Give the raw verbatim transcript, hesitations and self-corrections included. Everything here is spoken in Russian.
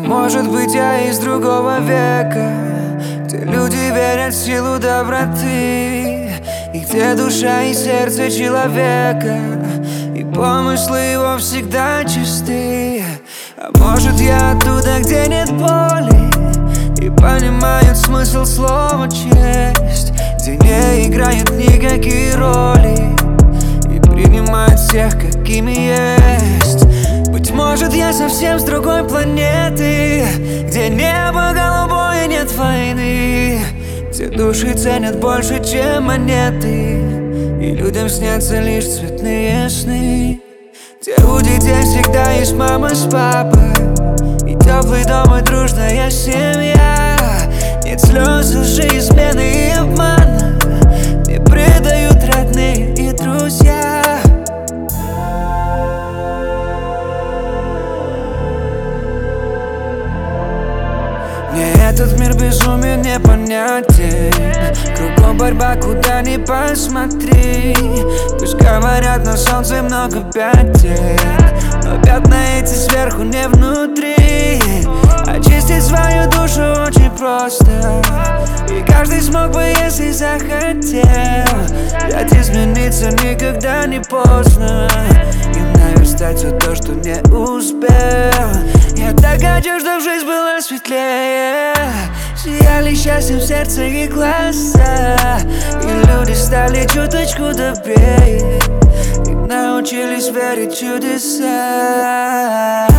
может быть, я из другого века, где люди верят в силу доброты, и где душа и сердце человека, и помыслы его всегда чисты. А может, я оттуда, где нет боли, и понимают смысл слова честь, где не играют никакие роли, и принимают всех, какими есть. Быть может, я совсем с другой планеты, где небо голубое, нет войны, где души ценят больше, чем монеты, и людям снятся лишь цветные сны, где у детей всегда есть мама с папой, и теплый дом, и дружная семья. Нет слез, лжи, измены и обмана, не предают родные и друзья. Мне этот мир безумен, непонятен, кругом борьба, куда ни посмотри. Пусть говорят, на солнце много пятен, но пятна эти сверху, не внутри. Очистить свою душу очень просто, и каждый смог бы, если захотел. Дать измениться никогда не поздно, и наверстать все то, что не успел. Я так хочу, чтоб жизнь была светлее, сияли счастьем сердце и глаза, и люди стали чуточку добрее, и научились верить в чудеса.